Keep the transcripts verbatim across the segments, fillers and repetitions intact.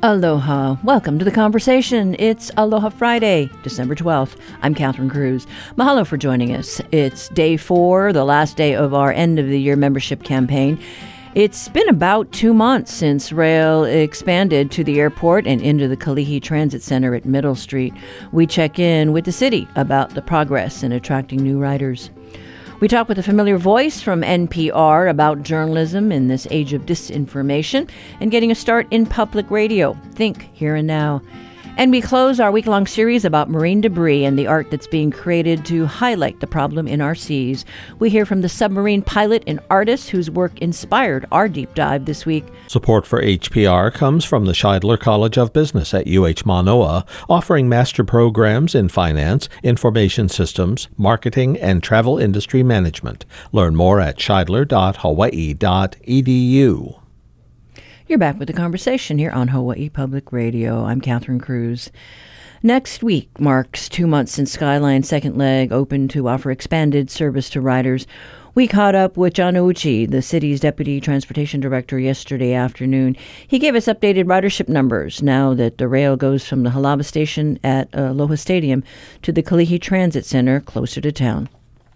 Aloha. Welcome to the conversation. It's Aloha Friday, December twelfth. I'm Catherine Cruz. Mahalo for joining us. It's day four, the last day of our end of the year membership campaign. It's been about two months since rail expanded to the airport and into the Kalihi Transit Center at Middle Street. We check in with the city about the progress in attracting new riders. We talk with a familiar voice from N P R about journalism in this age of disinformation and getting a start in public radio. Think Here and Now. And we close our week-long series about marine debris and the art that's being created to highlight the problem in our seas. We hear from the submarine pilot and artist whose work inspired our deep dive this week. Support for H P R comes from the Scheidler College of Business at U H Manoa, offering master programs in finance, information systems, marketing, and travel industry management. Learn more at scheidler dot hawaii dot e d u. You're back with the conversation here on Hawaii Public Radio. I'm Catherine Cruz. Next week marks two months since Skyline's second leg opened to offer expanded service to riders. We caught up with John Ouchi, the city's deputy transportation director, yesterday afternoon. He gave us updated ridership numbers now that the rail goes from the Halawa station at Aloha Stadium to the Kalihi Transit Center closer to town.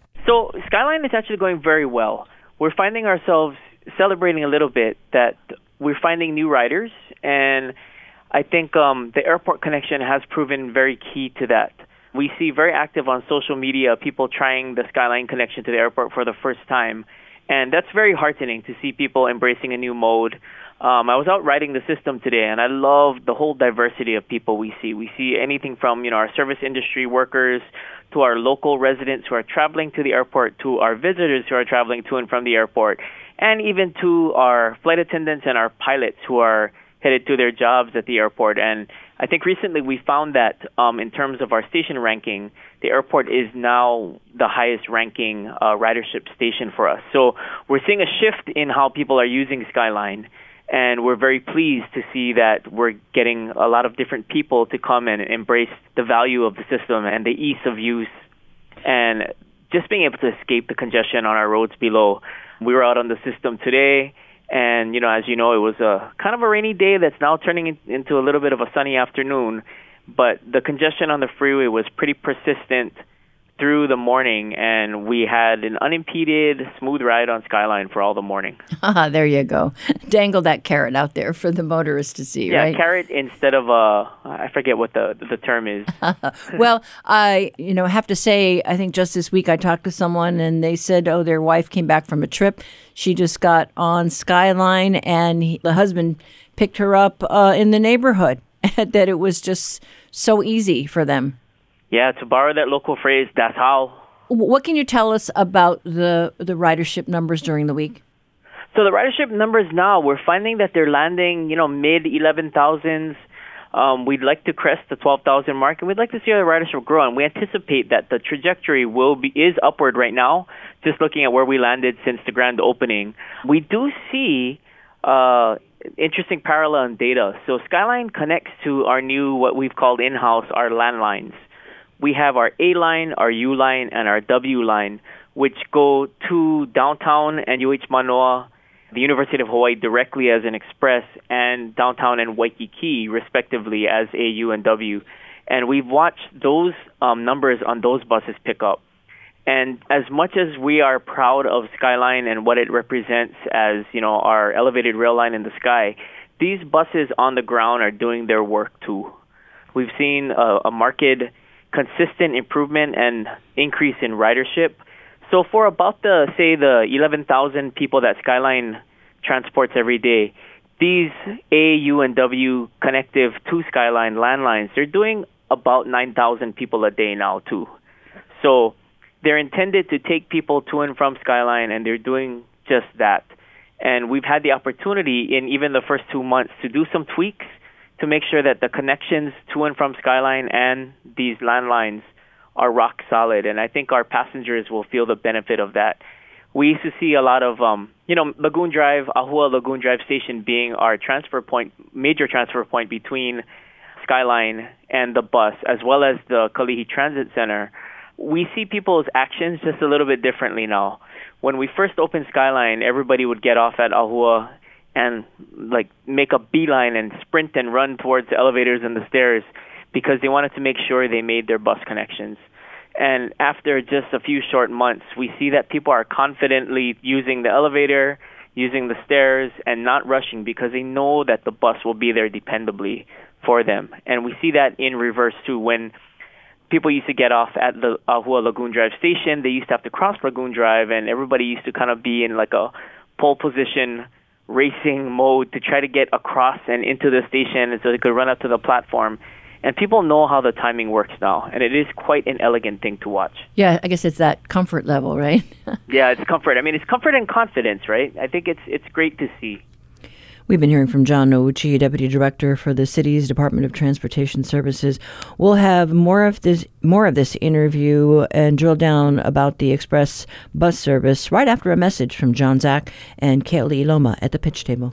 So Skyline is actually going very well. We're finding ourselves celebrating a little bit that we're finding new riders, and I think um, the airport connection has proven very key to that. We see very active on social media people trying the Skyline connection to the airport for the first time, and that's very heartening to see people embracing a new mode. Um, I was out riding the system today, and I love the whole diversity of people we see. We see anything from you know our service industry workers to our local residents who are traveling to the airport, to our visitors who are traveling to and from the airport, and even to our flight attendants and our pilots who are headed to their jobs at the airport. And I think recently we found that um, in terms of our station ranking, the airport is now the highest ranking uh, ridership station for us. So we're seeing a shift in how people are using Skyline, and we're very pleased to see that we're getting a lot of different people to come and embrace the value of the system and the ease of use, and just being able to escape the congestion on our roads below. We were out on the system today, and, you know, as you know, it was a kind of a rainy day that's now turning in, into a little bit of a sunny afternoon. But the congestion on the freeway was pretty persistent through the morning, and we had an unimpeded, smooth ride on Skyline for all the morning. Ah, there you go. Dangle that carrot out there for the motorist to see, yeah, right? Yeah, carrot instead of, uh, I forget what the the term is. Well, I, you know, have to say, I think just this week I talked to someone, and they said, oh, their wife came back from a trip. She just got on Skyline, and he, the husband picked her up uh, in the neighborhood, that it was just so easy for them. Yeah, to borrow that local phrase, that's how. What can you tell us about the the ridership numbers during the week? So the ridership numbers now, we're finding that they're landing, you know, mid eleven thousands. Um, we'd like to crest the twelve thousand mark, and we'd like to see our ridership grow. And we anticipate that the trajectory will be is upward right now, just looking at where we landed since the grand opening. We do see uh, interesting parallel in data. So Skyline connects to our new, what we've called in-house, our landlines. We have our A line, our U line, and our W line, which go to downtown and U H Manoa, the University of Hawaii directly as an express, and downtown and Waikiki respectively as A, U, and W. And we've watched those um, numbers on those buses pick up. And as much as we are proud of Skyline and what it represents as, you know, our elevated rail line in the sky, these buses on the ground are doing their work too. We've seen a, a marked consistent improvement and increase in ridership. So for about the, say, the eleven thousand people that Skyline transports every day, these A, U, and W connective to Skyline landlines, they're doing about nine thousand people a day now too. So they're intended to take people to and from Skyline, and they're doing just that. And we've had the opportunity in even the first two months to do some tweaks to make sure that the connections to and from Skyline and these landlines are rock solid. And I think our passengers will feel the benefit of that. We used to see a lot of, um, you know, Lagoon Drive, Ahua Lagoon Drive Station being our transfer point, major transfer point between Skyline and the bus, as well as the Kalihi Transit Center. We see people's actions just a little bit differently now. When we first opened Skyline, everybody would get off at Ahua and like make a beeline and sprint and run towards the elevators and the stairs because they wanted to make sure they made their bus connections. And after just a few short months, we see that people are confidently using the elevator, using the stairs, and not rushing because they know that the bus will be there dependably for them. And we see that in reverse too. When people used to get off at the Ahua Lagoon Drive station, they used to have to cross Lagoon Drive, and everybody used to kind of be in like a pole position racing mode to try to get across and into the station so they could run up to the platform. And people know how the timing works now, and it is quite an elegant thing to watch. Yeah, I guess it's that comfort level, right? Yeah, it's comfort. I mean, it's comfort and confidence, right? I think it's it's great to see. We've been hearing from John Nouchi, Deputy Director for the city's Department of Transportation Services. We'll have more of this more of this interview and drill down about the express bus service right after a message from John Zach and Kaoli Loma at the pitch table.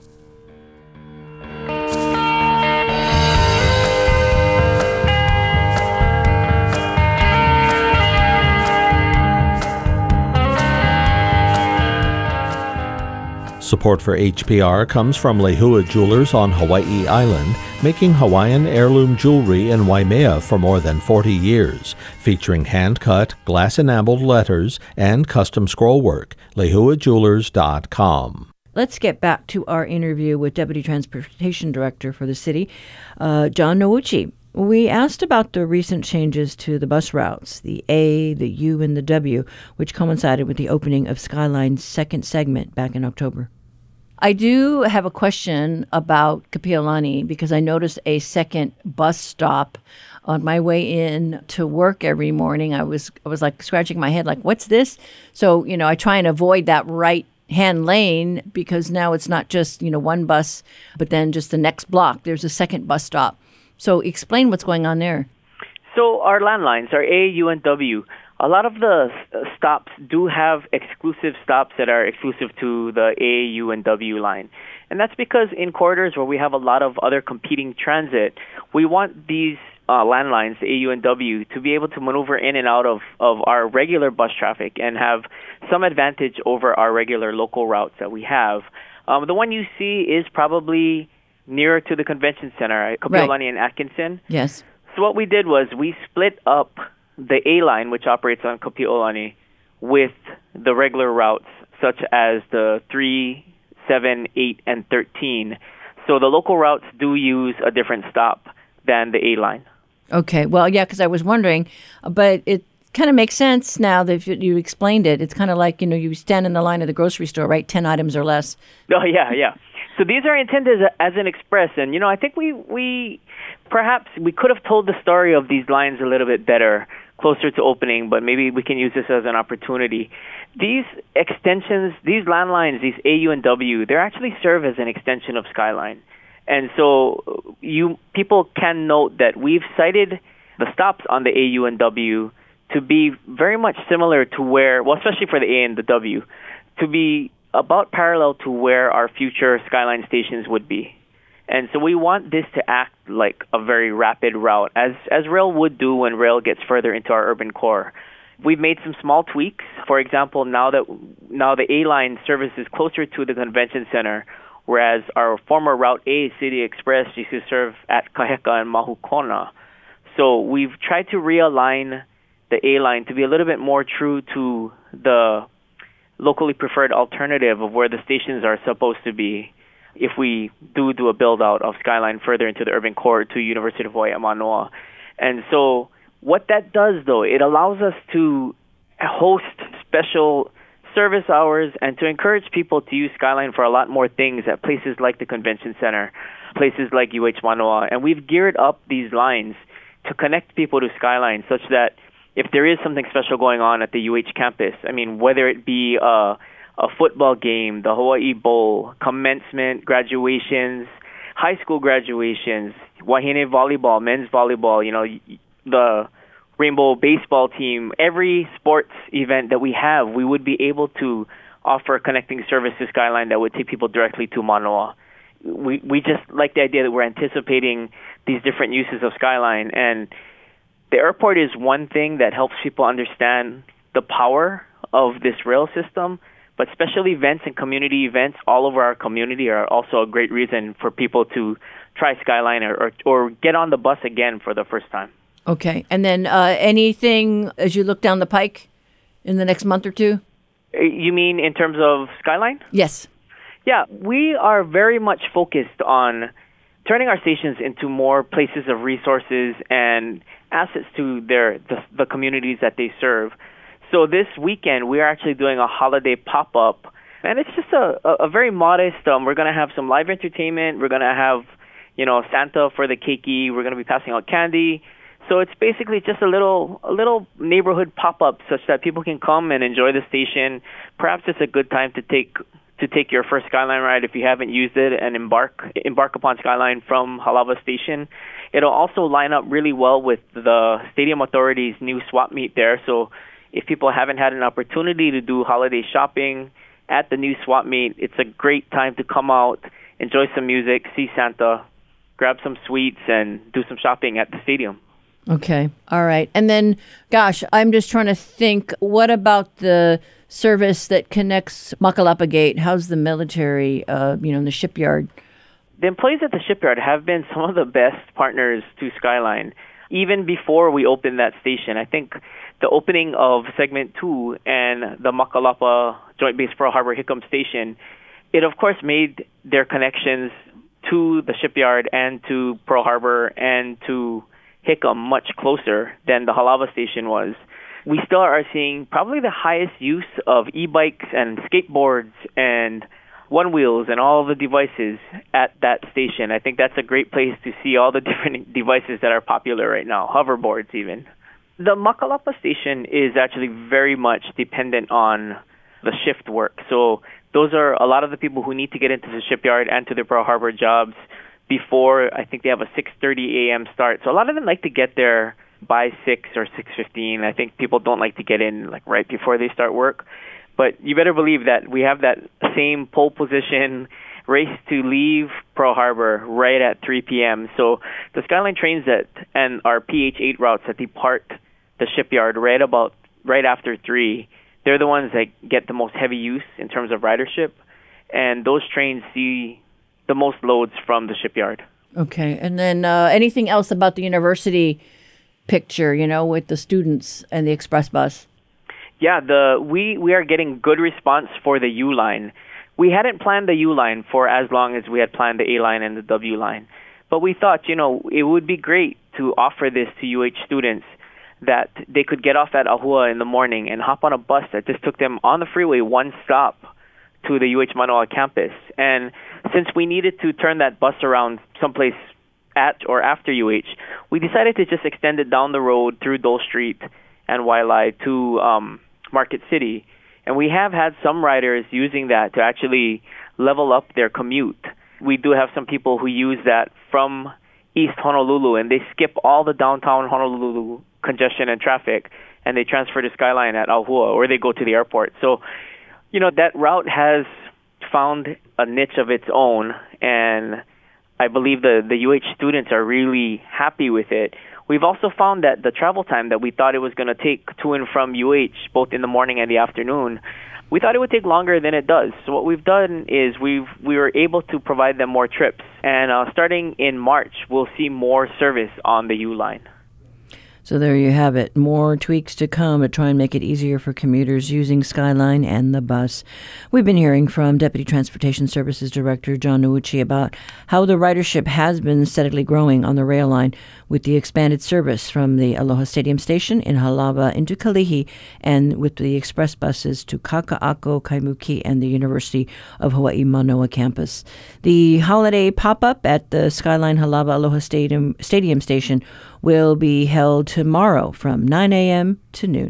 Support for H P R comes from Lehua Jewelers on Hawaii Island, making Hawaiian heirloom jewelry in Waimea for more than forty years, featuring hand-cut, glass-enameled letters and custom scroll work. lehua jewelers dot com. Let's get back to our interview with Deputy Transportation Director for the city, uh, John Nouchi. We asked about the recent changes to the bus routes, the A, the U, and the W, which coincided with the opening of Skyline's second segment back in October. I do have a question about Kapiolani because I noticed a second bus stop on my way in to work every morning. I was I was like scratching my head like, what's this? So, you know, I try and avoid that right hand lane because now it's not just, you know, one bus, but then just the next block, there's a second bus stop. So explain what's going on there. So our landlines, our A, U, and W, a lot of the uh, stops do have exclusive stops that are exclusive to the A, U, and W line. And that's because in corridors where we have a lot of other competing transit, we want these uh, landlines, A, U, and W, to be able to maneuver in and out of, of our regular bus traffic and have some advantage over our regular local routes that we have. Um, the one you see is probably nearer to the convention center, Kapiolani right. and Atkinson. Yes. So what we did was we split up the A line, which operates on Kapiolani, with the regular routes, such as the three, seven, eight, and thirteen. So the local routes do use a different stop than the A line. Okay. Well, yeah, because I was wondering, but it kind of makes sense now that you explained it. It's kind of like, you know, you stand in the line at the grocery store, right? ten items or less. Oh, yeah, yeah. So these are intended as, as an express. And, you know, I think we, we perhaps we could have told the story of these lines a little bit better closer to opening, but maybe we can use this as an opportunity. These extensions, these landlines, these A, U, and W, they actually serve as an extension of Skyline. And so you people can note that we've cited the stops on the A, U, and W to be very much similar to where, well, especially for the A and the W, to be about parallel to where our future Skyline stations would be. And so we want this to act like a very rapid route, as as rail would do when rail gets further into our urban core. We've made some small tweaks. For example, now that now the A line service is closer to the convention center, whereas our former Route A City Express used to serve at Kaheka and Mahukona. So we've tried to realign the A line to be a little bit more true to the locally preferred alternative of where the stations are supposed to be if we do do a build-out of Skyline further into the urban core to University of Hawaii at Manoa. And so what that does, though, it allows us to host special service hours and to encourage people to use Skyline for a lot more things at places like the Convention Center, places like U H Manoa. And we've geared up these lines to connect people to Skyline such that if there is something special going on at the U H campus, I mean, whether it be a, a football game, the Hawaii Bowl, commencement, graduations, high school graduations, Wahine volleyball, men's volleyball, you know, the Rainbow baseball team, every sports event that we have, we would be able to offer connecting service to Skyline that would take people directly to Manoa. We we just like the idea that we're anticipating these different uses of Skyline, and the airport is one thing that helps people understand the power of this rail system, But special events and community events all over our community are also a great reason for people to try Skyline or, or, or get on the bus again for the first time. Okay. And then uh, anything as you look down the pike in the next month or two? You mean in terms of Skyline? Yes. Yeah, we are very much focused on turning our stations into more places of resources and assets to their the, the communities that they serve. So this weekend, we are actually doing a holiday pop-up, and it's just a, a, a very modest, um, we're going to have some live entertainment, we're going to have, you know, Santa for the keiki, we're going to be passing out candy. So it's basically just a little a little neighborhood pop-up such that people can come and enjoy the station. Perhaps it's a good time to take to take your first Skyline ride if you haven't used it and embark embark upon Skyline from Halawa Station. It'll also line up really well with the Stadium Authority's new swap meet there. So if people haven't had an opportunity to do holiday shopping at the new swap meet, it's a great time to come out, enjoy some music, see Santa, grab some sweets, and do some shopping at the stadium. Okay. All right. And then, gosh, I'm just trying to think, what about the service that connects Makalapa Gate? How's the military, uh, you know, in the shipyard? The employees at the shipyard have been some of the best partners to Skyline. Even before we opened that station, I think the opening of Segment two and the Makalapa Joint Base Pearl Harbor Hickam Station, it of course made their connections to the shipyard and to Pearl Harbor and to Hickam much closer than the Halawa station was. We still are seeing probably the highest use of e-bikes and skateboards and one-wheels and all the devices at that station. I think that's a great place to see all the different devices that are popular right now, hoverboards even. The Makalapa station is actually very much dependent on the shift work. So those are a lot of the people who need to get into the shipyard and to their Pearl Harbor jobs before, I think they have a six thirty a.m. start. So a lot of them like to get there by six or six fifteen. I think people don't like to get in like right before they start work. But you better believe that we have that same pole position race to leave Pearl Harbor right at three p.m. So the Skyline trains that and our P H eight routes that depart the shipyard right about right after three, they're the ones that get the most heavy use in terms of ridership. And those trains see the most loads from the shipyard. Okay. And then uh, anything else about the university picture, you know, with the students and the express bus? Yeah, the we, we are getting good response for the U line. We hadn't planned the U line for as long as we had planned the A line and the W line. But we thought, you know, it would be great to offer this to U H students, that they could get off at Ahua in the morning and hop on a bus that just took them on the freeway one stop to the U H Manoa campus. And since we needed to turn that bus around someplace at or after U H, we decided to just extend it down the road through Dole Street and Wailai to um, Market City. And we have had some riders using that to actually level up their commute. We do have some people who use that from East Honolulu, and they skip all the downtown Honolulu congestion and traffic, and they transfer to Skyline at Ahua, or they go to the airport. So, you know, that route has found a niche of its own, and I believe the, the U H students are really happy with it. We've also found that the travel time that we thought it was going to take to and from U H, both in the morning and the afternoon, we thought it would take longer than it does. So what we've done is we've we were able to provide them more trips. And uh, starting in March, we'll see more service on the U line. So there you have it. More tweaks to come to try and make it easier for commuters using Skyline and the bus. We've been hearing from Deputy Transportation Services Director John Nouchi about how the ridership has been steadily growing on the rail line with the expanded service from the Aloha Stadium Station in Halawa into Kalihi, and with the express buses to Kaka'ako, Kaimuki, and the University of Hawaii Manoa campus. The holiday pop-up at the Skyline Halawa Aloha Stadium, Stadium Station will be held tomorrow from nine a.m. to noon.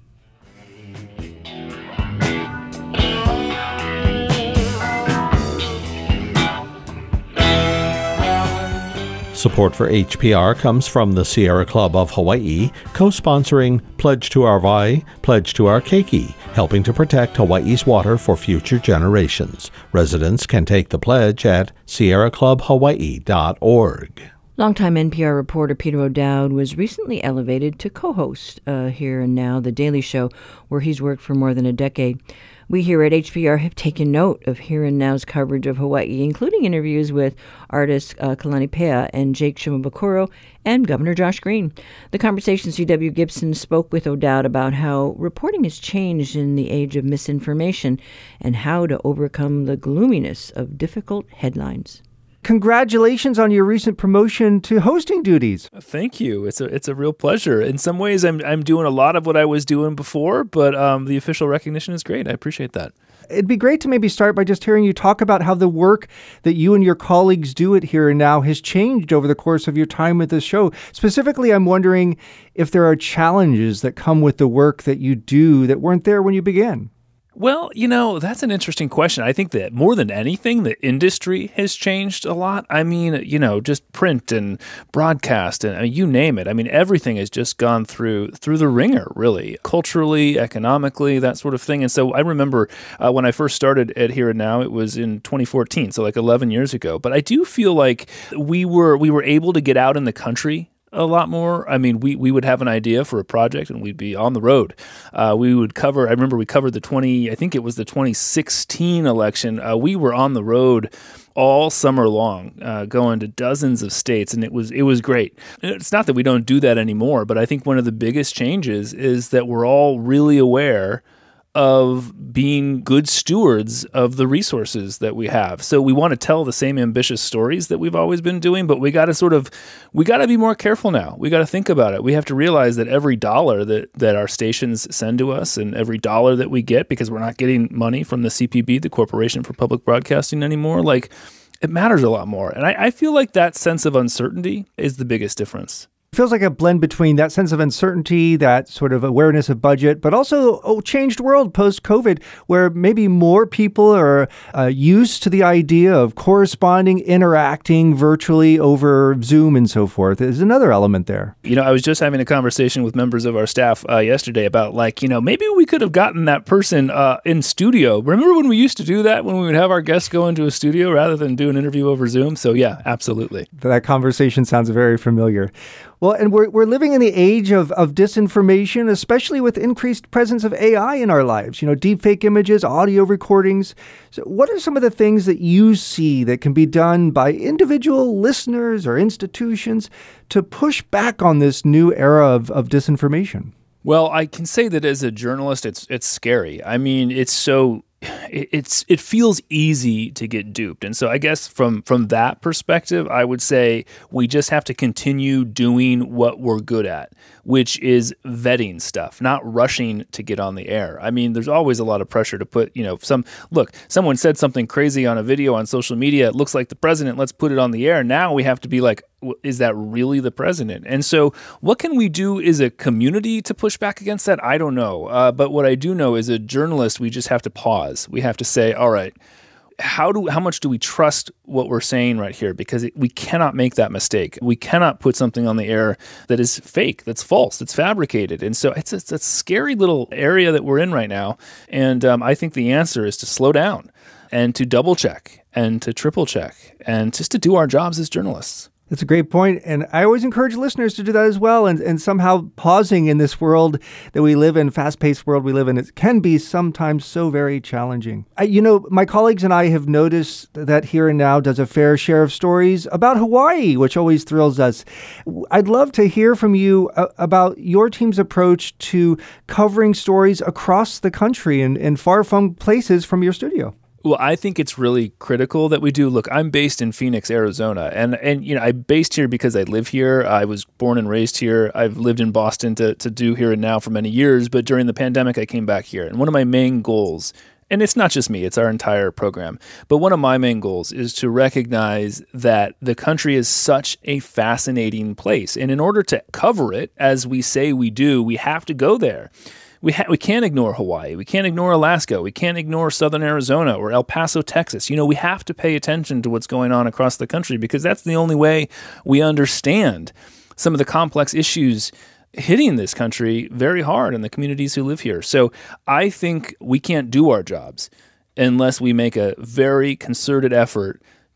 Support for H P R comes from the Sierra Club of Hawaii, co-sponsoring Pledge to Our Wai, Pledge to Our Keiki, helping to protect Hawaii's water for future generations. Residents can take the pledge at sierra club hawaii dot org. Longtime N P R reporter Peter O'Dowd was recently elevated to co-host uh, Here and Now, The Daily Show, where he's worked for more than a decade. We here at H P R have taken note of Here and Now's coverage of Hawaii, including interviews with artist uh, Kalani Pea and Jake Shimabukuro and Governor Josh Green. The conversation, C W Gibson spoke with O'Dowd about how reporting has changed in the age of misinformation and how to overcome the gloominess of difficult headlines. Congratulations on your recent promotion to hosting duties. Thank you. It's a it's a real pleasure. In some ways, I'm I'm doing a lot of what I was doing before, but um, the official recognition is great. I appreciate that. It'd be great to maybe start by just hearing you talk about how the work that you and your colleagues do at Here and Now has changed over the course of your time with the show. Specifically, I'm wondering if there are challenges that come with the work that you do that weren't there when you began. Well, you know, that's an interesting question. I think that more than anything, the industry has changed a lot. I mean, you know, just print and broadcast and I mean, you name it. I mean, everything has just gone through through the ringer, really, culturally, economically, that sort of thing. And so I remember uh, when I first started at Here and Now, it was in twenty fourteen, so like eleven years ago. But I do feel like we were we were able to get out in the country a lot more. I mean, we, we would have an idea for a project and we'd be on the road. Uh, we would cover, I remember we covered the twenty, I think it was the twenty sixteen election. Uh, we were on the road all summer long, uh, going to dozens of states, and it was it was great. It's not that we don't do that anymore, but I think one of the biggest changes is that we're all really aware of being good stewards of the resources that we have. So we want to tell the same ambitious stories that we've always been doing, but we got to sort of, we got to be more careful now. We got to think about it. We have to realize that every dollar that, that our stations send to us and every dollar that we get, because we're not getting money from the C P B, the Corporation for Public Broadcasting anymore, like it matters a lot more. And I, I feel like that sense of uncertainty is the biggest difference. It feels like a blend between that sense of uncertainty, that sort of awareness of budget, but also a changed world post-COVID where maybe more people are uh, used to the idea of corresponding, interacting virtually over Zoom and so forth. There's another element there. You know, I was just having a conversation with members of our staff uh, yesterday about like, you know, maybe we could have gotten that person uh, in studio. Remember when we used to do that, when we would have our guests go into a studio rather than do an interview over Zoom? So yeah, absolutely. That conversation sounds very familiar. Well, and we're we're living in the age of, of disinformation, especially with increased presence of A I in our lives. You know, deepfake images, audio recordings. So what are some of the things that you see that can be done by individual listeners or institutions to push back on this new era of, of disinformation? Well, I can say that as a journalist, it's it's scary. I mean, it's so it, it's it feels easy to get duped. And so I guess from from that perspective, I would say we just have to continue doing what we're good at, which is vetting stuff, not rushing to get on the air. I mean, there's always a lot of pressure to put, you know, some, look, someone said something crazy on a video on social media. It looks like the president. Let's put it on the air. Now we have to be like, is that really the president? And so what can we do as a community to push back against that? I don't know. Uh, but what I do know as a journalist, we just have to pause. We have to say, all right, how do how much do we trust what we're saying right here? Because it, we cannot make that mistake. We cannot put something on the air that is fake, that's false, that's fabricated. And so it's, it's a scary little area that we're in right now. And um, I think the answer is to slow down and to double check and to triple check and just to do our jobs as journalists. That's a great point. And I always encourage listeners to do that as well. And, and somehow pausing in this world that we live in, fast-paced world we live in, it can be sometimes so very challenging. I, you know, my colleagues and I have noticed that Here and Now does a fair share of stories about Hawaii, which always thrills us. I'd love to hear from you uh, about your team's approach to covering stories across the country and in far-flung places from your studio. Well, I think it's really critical that we do. Look, I'm based in Phoenix, Arizona, and and you know I'm based here because I live here. I was born and raised here. I've lived in Boston to to do Here and Now for many years, but during the pandemic, I came back here. And one of my main goals, and it's not just me, it's our entire program, but one of my main goals is to recognize that the country is such a fascinating place, and in order to cover it as we say we do, we have to go there. We ha- we can't ignore Hawaii. We can't ignore Alaska. We can't ignore Southern Arizona or El Paso, Texas. You know, we have to pay attention to what's going on across the country because that's the only way we understand some of the complex issues hitting this country very hard and the communities who live here. So I think we can't do our jobs unless we make a very concerted effort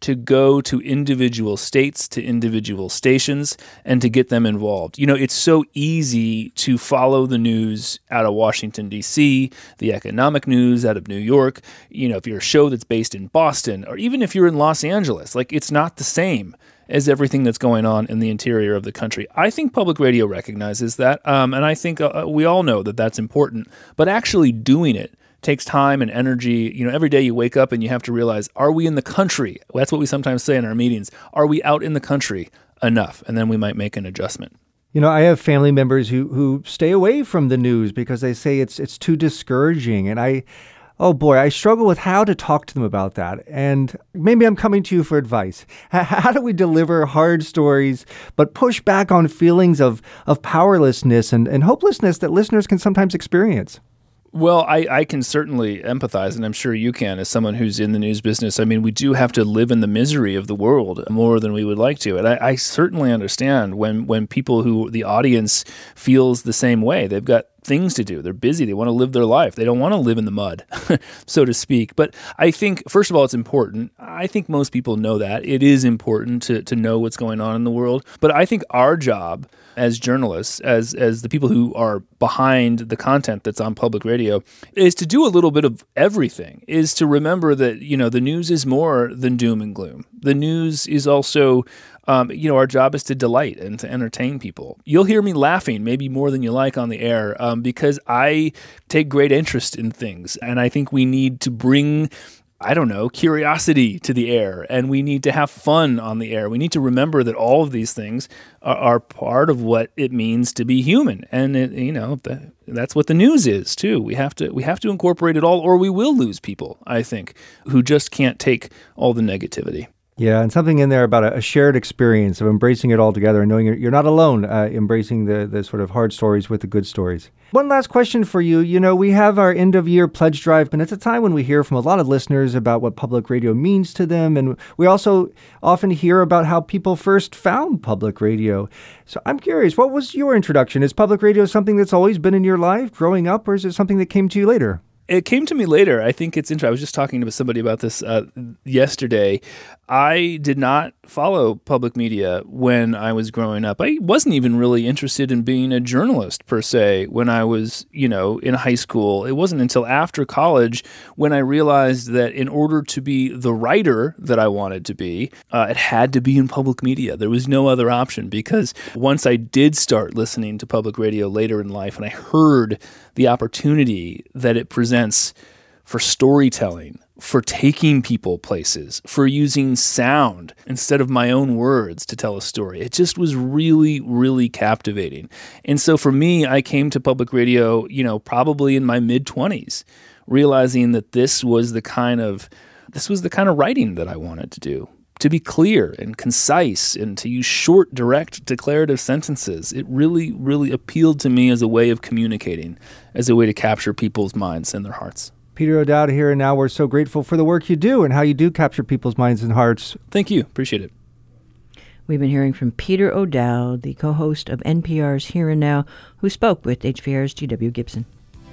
to go to individual states, to individual stations, and to get them involved. You know, it's so easy to follow the news out of Washington, D C, the economic news out of New York. You know, if you're a show that's based in Boston, or even if you're in Los Angeles, like it's not the same as everything that's going on in the interior of the country. I think public radio recognizes that, um, and I think uh, we all know that that's important, but actually doing it takes time and energy. You know, every day you wake up and you have to realize, are we in the country? That's what we sometimes say in our meetings. Are we out in the country enough? And then we might make an adjustment. You know, I have family members who who stay away from the news because they say it's it's too discouraging. And I, oh boy, I struggle with how to talk to them about that. And maybe I'm coming to you for advice. H- how do we deliver hard stories, but push back on feelings of, of powerlessness and, and hopelessness that listeners can sometimes experience? Well, I, I can certainly empathize, and I'm sure you can, as someone who's in the news business. I mean, we do have to live in the misery of the world more than we would like to. And I, I certainly understand when, when people who, the audience feels the same way. They've got things to do. They're busy. They want to live their life. They don't want to live in the mud, so to speak. But I think, first of all, it's important. I think most people know that. It is important to, to know what's going on in the world. But I think our job as journalists, as as the people who are behind the content that's on public radio, is to do a little bit of everything, is to remember that, you know, the news is more than doom and gloom. The news is also, um, you know, our job is to delight and to entertain people. You'll hear me laughing maybe more than you like on the air um, because I take great interest in things. And I think we need to bring, I don't know, curiosity to the air, and we need to have fun on the air. We need to remember that all of these things are, are part of what it means to be human, and it, you know the, that's what the news is too. We have to we have to incorporate it all, or we will lose people, I think, who just can't take all the negativity. Yeah, and something in there about a, a shared experience of embracing it all together and knowing you're, you're not alone, uh, embracing the, the sort of hard stories with the good stories. One last question for you. You know, we have our end-of-year pledge drive, and it's a time when we hear from a lot of listeners about what public radio means to them, and we also often hear about how people first found public radio. So I'm curious, what was your introduction? Is public radio something that's always been in your life growing up, or is it something that came to you later? It came to me later. I think it's interesting. I was just talking to somebody about this uh, yesterday. I did not follow public media when I was growing up. I wasn't even really interested in being a journalist per se when I was, you know, in high school. It wasn't until after college when I realized that in order to be the writer that I wanted to be, uh, it had to be in public media. There was no other option, because once I did start listening to public radio later in life and I heard the opportunity that it presents for storytelling, for taking people places, for using sound instead of my own words to tell a story. It just was really, really captivating. And so for me, I came to public radio, you know, probably in my mid-twenties, realizing that this was the kind of this was the kind of writing that I wanted to do. To be clear and concise and to use short, direct, declarative sentences. It really, really appealed to me as a way of communicating, as a way to capture people's minds and their hearts. Peter O'Dowd here, and now we're so grateful for the work you do and how you do capture people's minds and hearts. Thank you. Appreciate it. We've been hearing from Peter O'Dowd, the co-host of N P R's Here and Now, who spoke with H P R's G W Gibson.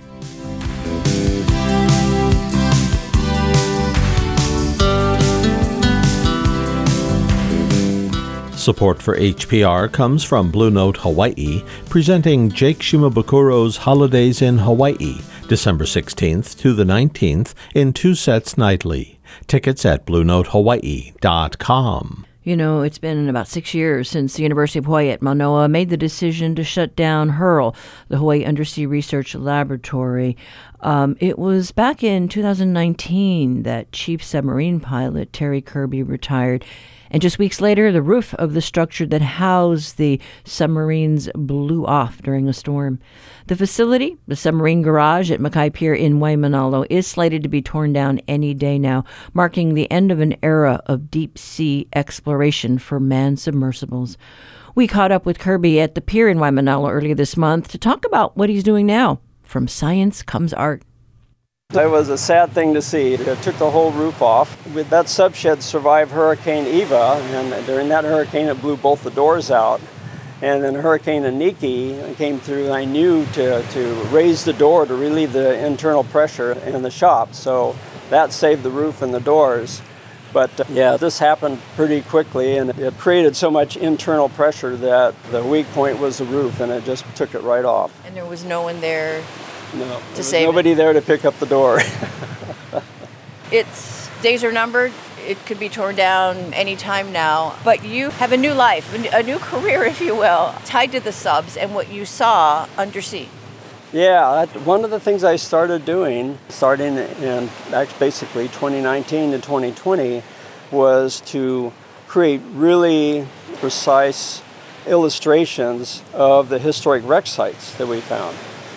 Support for H P R comes from Blue Note Hawaii, presenting Jake Shimabukuro's Holidays in Hawaii, December sixteenth to the nineteenth, in two sets nightly. Tickets at blue note hawaii dot com. You know, it's been about six years since the University of Hawaii at Manoa made the decision to shut down HURL, the Hawaii Undersea Research Laboratory. Um, it was back in two thousand nineteen that Chief Submarine Pilot Terry Kirby retired. And just weeks later, the roof of the structure that housed the submarines blew off during a storm. The facility, the submarine garage at Makai Pier in Waimanalo, is slated to be torn down any day now, marking the end of an era of deep-sea exploration for manned submersibles. We caught up with Kirby at the pier in Waimanalo earlier this month to talk about what he's doing now. From science comes art. It was a sad thing to see. It took the whole roof off. With that subshed survived Hurricane Eva, and during that hurricane it blew both the doors out. And then Hurricane Iniki came through, and I knew to, to raise the door to relieve the internal pressure in the shop. So that saved the roof and the doors. But uh, yeah, this happened pretty quickly, and it created so much internal pressure that the weak point was the roof, and it just took it right off. And there was no one there No, there to was save nobody it. there to pick up the door. Its days are numbered. It could be torn down any time now. But you have a new life, a new career, if you will, tied to the subs and what you saw undersea. Yeah, that, one of the things I started doing, starting in actually basically twenty nineteen to twenty twenty, was to create really precise illustrations of the historic wreck sites that we found.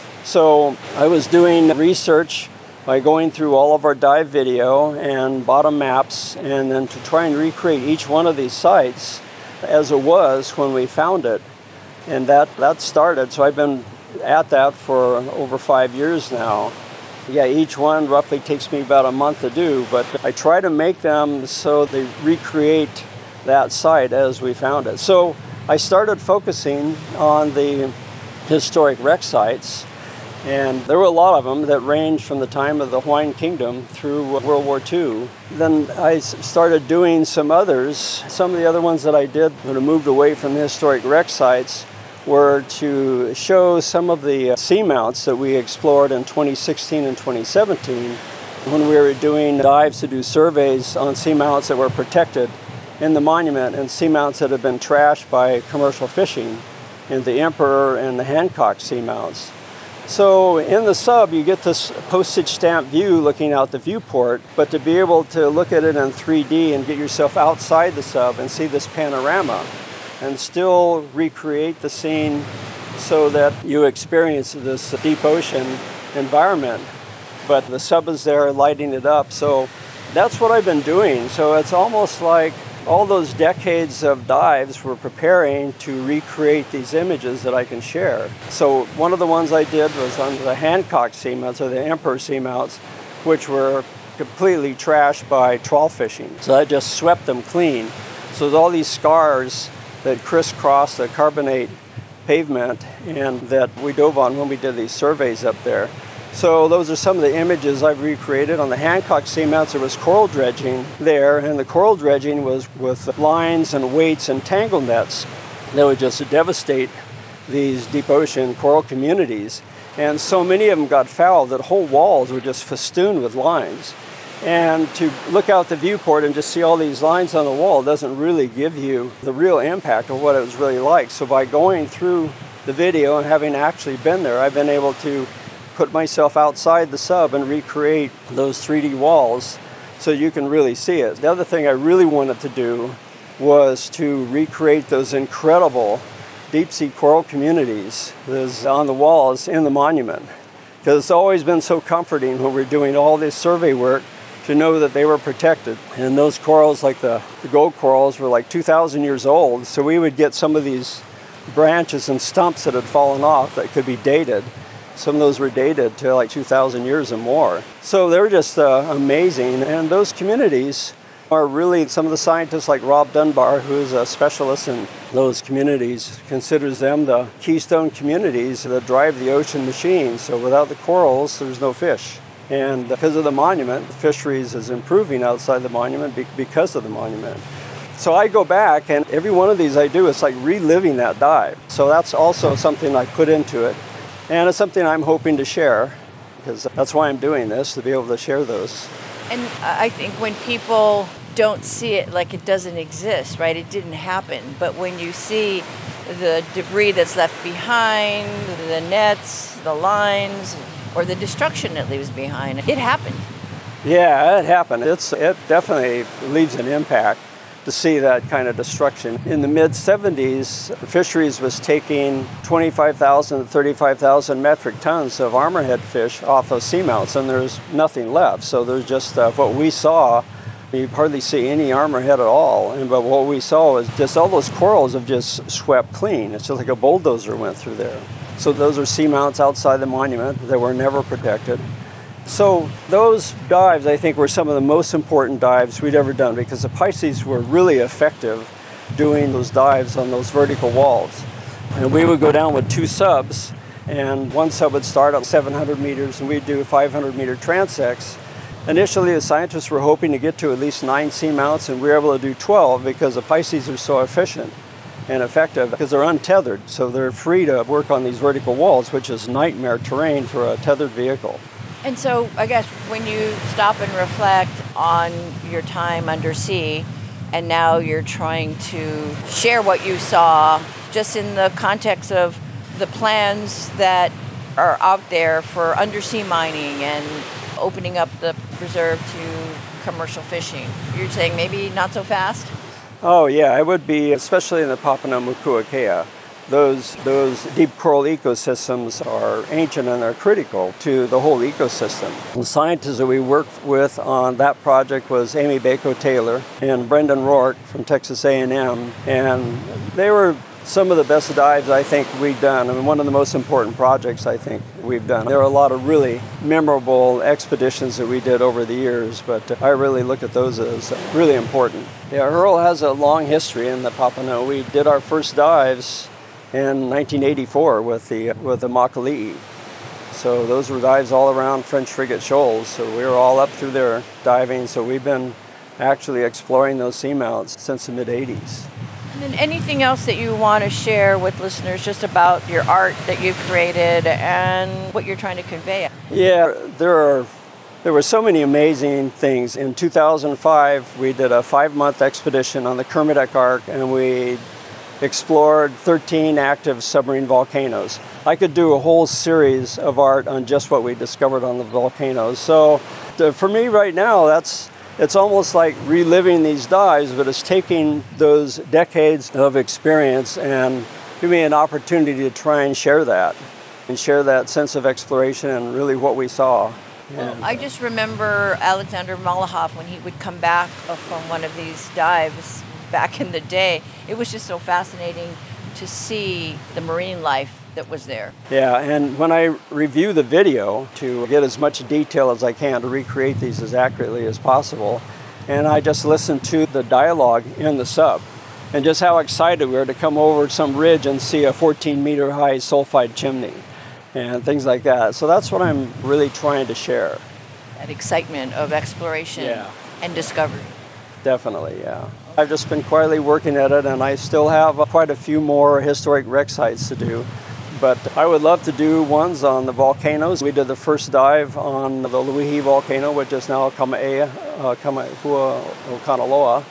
So I was doing research by going through all of our dive video and bottom maps, and then to try and recreate each one of these sites as it was when we found it. And that, that started, so I've been at that for over five years now. Yeah, each one roughly takes me about a month to do, but I try to make them so they recreate that site as we found it. So I started focusing on the historic wreck sites, and there were a lot of them that ranged from the time of the Hawaiian Kingdom through World War Two. Then I started doing some others. Some of the other ones that I did when I moved away from the historic wreck sites were to show some of the seamounts that we explored in twenty sixteen and twenty seventeen when we were doing dives to do surveys on seamounts that were protected in the monument and seamounts that had been trashed by commercial fishing in the Emperor and the Hancock seamounts. So in the sub, you get this postage stamp view looking out the viewport, but to be able to look at it in three D and get yourself outside the sub and see this panorama and still recreate the scene so that you experience this deep ocean environment. But the sub is there lighting it up. So that's what I've been doing. So it's almost like all those decades of dives were preparing to recreate these images that I can share. So one of the ones I did was on the Hancock seamounts, or the Emperor seamounts, which were completely trashed by trawl fishing. So I just swept them clean. So there's all these scars that crisscross the carbonate pavement and that we dove on when we did these surveys up there. So those are some of the images I've recreated. On the Hancock seamounts, there was coral dredging there, and the coral dredging was with lines and weights and tangle nets that would just devastate these deep ocean coral communities. And so many of them got fouled that whole walls were just festooned with lines. And to look out the viewport and just see all these lines on the wall doesn't really give you the real impact of what it was really like. So by going through the video and having actually been there, I've been able to put myself outside the sub and recreate those three D walls so you can really see it. The other thing I really wanted to do was to recreate those incredible deep sea coral communities that's on the walls in the monument. Because it's always been so comforting when we're doing all this survey work to know that they were protected. And those corals, like the, the gold corals, were like two thousand years old. So we would get some of these branches and stumps that had fallen off that could be dated. Some of those were dated to like two thousand years or more. So they were just uh, amazing. And those communities are really, some of the scientists like Rob Dunbar, who is a specialist in those communities, considers them the keystone communities that drive the ocean machine. So without the corals, there's no fish. And because of the monument, the fisheries is improving outside the monument because of the monument. So I go back, and every one of these I do, it's like reliving that dive. So that's also something I put into it. And it's something I'm hoping to share, because that's why I'm doing this, to be able to share those. And I think when people don't see it like it doesn't exist, right? It didn't happen. But when you see the debris that's left behind, the nets, the lines, or the destruction it leaves behind, it happened. Yeah, it happened. It's, it definitely leaves an impact to see that kind of destruction. In the mid seventies, the fisheries was taking twenty-five thousand to thirty-five thousand metric tons of armorhead fish off those seamounts, and there's nothing left. So there's just uh, what we saw, you hardly see any armorhead at all. And but what we saw was just all those corals have just swept clean. It's just like a bulldozer went through there. So those are seamounts outside the monument that were never protected. So those dives, I think, were some of the most important dives we'd ever done, because the Pisces were really effective doing those dives on those vertical walls. And we would go down with two subs, and one sub would start at seven hundred meters, and we'd do five hundred meter transects. Initially, the scientists were hoping to get to at least nine seamounts, and we were able to do twelve because the Pisces are so efficient and effective because they're untethered, so they're free to work on these vertical walls, which is nightmare terrain for a tethered vehicle. And so I guess when you stop and reflect on your time undersea, and now you're trying to share what you saw just in the context of the plans that are out there for undersea mining and opening up the preserve to commercial fishing. You're saying maybe not so fast? Oh yeah, it would be, especially in the Papahanaumokuakea. Those, those deep coral ecosystems are ancient and they're critical to the whole ecosystem. The scientists that we worked with on that project was Amy Bako Taylor and Brendan Rourke from Texas A and M, and they were some of the best dives I think we've done. I mean, one of the most important projects I think we've done. There are a lot of really memorable expeditions that we did over the years, but I really look at those as really important. Yeah, Hurl has a long history in the Papahanaumoku. We did our first dives in nineteen eighty-four with the with the Makali'i. So those were dives all around French Frigate Shoals. So we were all up through there diving. So we've been actually exploring those seamounts since the mid eighties. And then anything else that you want to share with listeners just about your art that you've created and what you're trying to convey? Yeah, there are there were so many amazing things. In two thousand five, we did a five-month expedition on the Kermadec Arc, and we explored thirteen active submarine volcanoes. I could do a whole series of art on just what we discovered on the volcanoes. So the, for me right now, that's it's almost like reliving these dives, but it's taking those decades of experience and giving me an opportunity to try and share that, and share that sense of exploration and really what we saw. Well, I just remember Alexander Malahov when he would come back from one of these dives back in the day. It was just so fascinating to see the marine life that was there. Yeah, and when I review the video to get as much detail as I can to recreate these as accurately as possible, and I just listen to the dialogue in the sub, and just how excited we were to come over some ridge and see a fourteen meter high sulfide chimney and things like that. So that's what I'm really trying to share. That excitement of exploration Yeah. and discovery. Definitely, yeah. I've just been quietly working at it, and I still have quite a few more historic wreck sites to do. But I would love to do ones on the volcanoes. We did the first dive on the Luihi volcano, which is now Kamaea, uh, Kamahua o Kanaloa.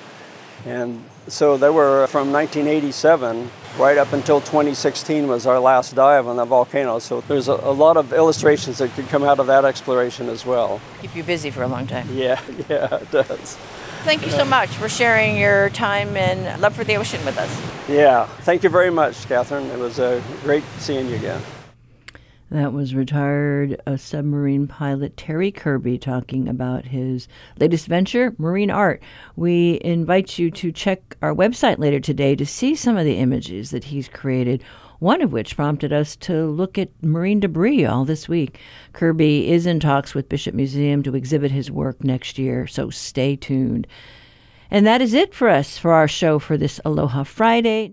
And so they were from nineteen eighty-seven right up until twenty sixteen was our last dive on the volcano. So there's a, a lot of illustrations that could come out of that exploration as well. Keep you busy for a long time. Yeah, yeah, it does. Thank you so much for sharing your time and love for the ocean with us. Yeah, thank you very much, Catherine. It was uh, great seeing you again. That was retired uh, submarine pilot Terry Kirby talking about his latest venture, marine art. We invite you to check our website later today to see some of the images that he's created, one of which prompted us to look at marine debris all this week. Kirby is in talks with Bishop Museum to exhibit his work next year, so stay tuned. And that is it for us for our show for this Aloha Friday.